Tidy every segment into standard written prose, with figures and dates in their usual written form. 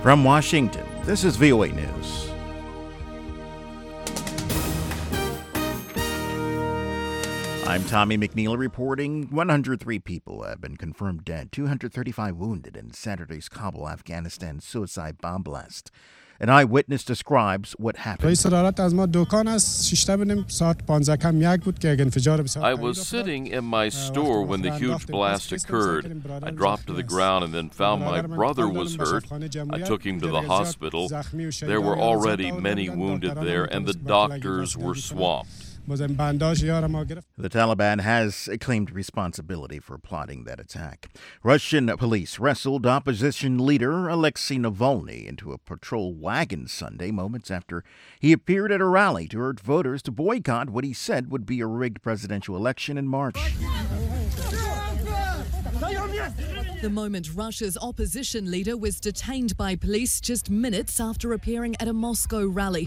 From Washington, this is VOA News. I'm Tommy McNeil reporting 103 people have been confirmed dead, 235 wounded in Saturday's Kabul, Afghanistan suicide bomb blast. An eyewitness describes what happened. I was sitting in my store when the huge blast occurred. I dropped to the ground and then found my brother was hurt. I took him to the hospital. There were already many wounded there, and the doctors were swamped. The Taliban has claimed responsibility for plotting that attack. Russian police wrestled opposition leader Alexei Navalny into a patrol wagon Sunday, moments after he appeared at a rally to urge voters to boycott what he said would be a rigged presidential election in March. The moment Russia's opposition leader was detained by police just minutes after appearing at a Moscow rally.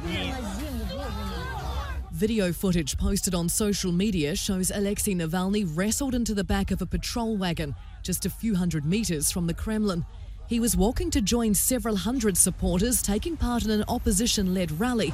Video footage posted on social media shows Alexei Navalny wrestled into the back of a patrol wagon just a few hundred meters from the Kremlin. He was walking to join several hundred supporters taking part in an opposition-led rally.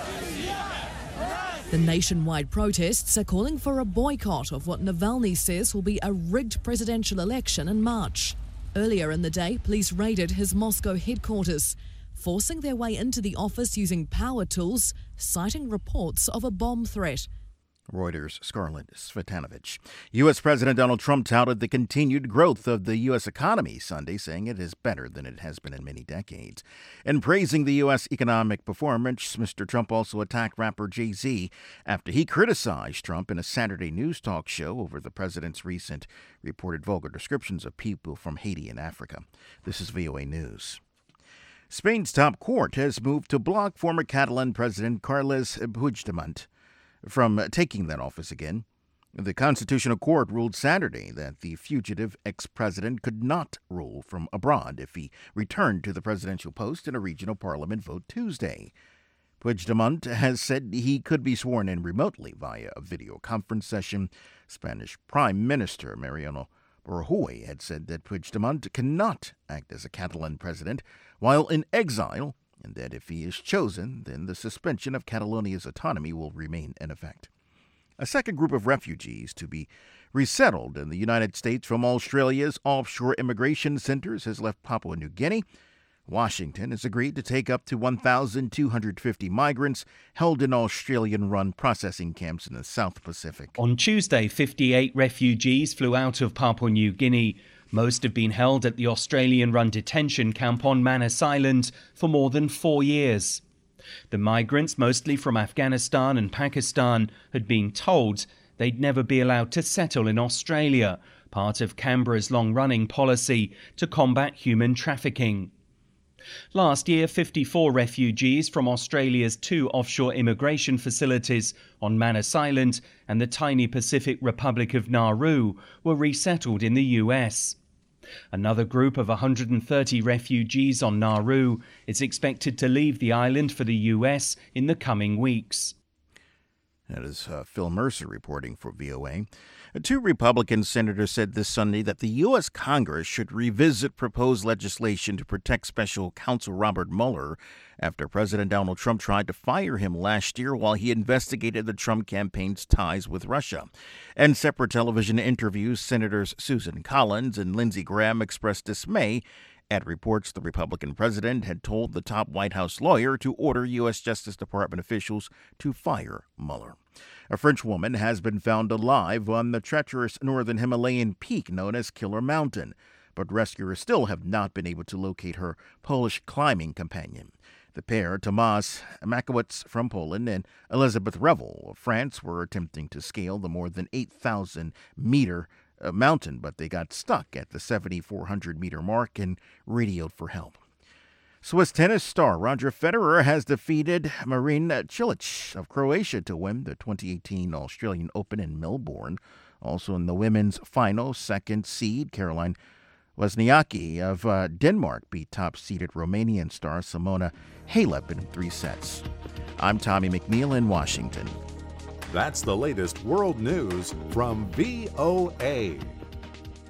The nationwide protests are calling for a boycott of what Navalny says will be a rigged presidential election in March. Earlier in the day, police raided his Moscow headquarters, forcing their way into the office using power tools, citing reports of a bomb threat. Reuters' Scarlett Svetanovich. U.S. President Donald Trump touted the continued growth of the U.S. economy Sunday, saying it is better than it has been in many decades. In praising the U.S. economic performance, Mr. Trump also attacked rapper Jay-Z after he criticized Trump in a Saturday news talk show over the president's recent reported vulgar descriptions of people from Haiti and Africa. This is VOA News. Spain's top court has moved to block former Catalan President Carles Puigdemont from taking that office again. The Constitutional Court ruled Saturday that the fugitive ex-president could not rule from abroad if he returned to the presidential post in a regional parliament vote Tuesday. Puigdemont has said he could be sworn in remotely via a video conference session. Spanish Prime Minister Mariano Rajoy had said that Puigdemont cannot act as a Catalan president while in exile, and that if he is chosen, then the suspension of Catalonia's autonomy will remain in effect. A second group of refugees to be resettled in the United States from Australia's offshore immigration centers has left Papua New Guinea. Washington has agreed to take up to 1,250 migrants held in Australian-run processing camps in the South Pacific. On Tuesday, 58 refugees flew out of Papua New Guinea. Most have been held at the Australian-run detention camp on Manus Island for more than 4 years. The migrants, mostly from Afghanistan and Pakistan, had been told they'd never be allowed to settle in Australia, part of Canberra's long-running policy to combat human trafficking. Last year, 54 refugees from Australia's 2 offshore immigration facilities on Manus Island and the tiny Pacific Republic of Nauru were resettled in the US. Another group of 130 refugees on Nauru is expected to leave the island for the US in the coming weeks. That is Phil Mercer reporting for VOA. 2 Republican senators said this Sunday that the U.S. Congress should revisit proposed legislation to protect special counsel Robert Mueller after President Donald Trump tried to fire him last year while he investigated the Trump campaign's ties with Russia. In separate television interviews, Senators Susan Collins and Lindsey Graham expressed dismay at reports the Republican president had told the top White House lawyer to order U.S. Justice Department officials to fire Mueller. A French woman has been found alive on the treacherous northern Himalayan peak known as Killer Mountain, but rescuers still have not been able to locate her Polish climbing companion. The pair, Tomasz Makowicz from Poland and Elizabeth Revel of France, were attempting to scale the more than 8,000-meter mountain, but they got stuck at the 7,400-meter mark and radioed for help. Swiss tennis star Roger Federer has defeated Marin Cilic of Croatia to win the 2018 Australian Open in Melbourne. Also in the women's final, second seed Caroline Wozniacki of Denmark beat top-seeded Romanian star Simona Halep in 3 sets. I'm Tommy McNeil in Washington. That's the latest world news from VOA.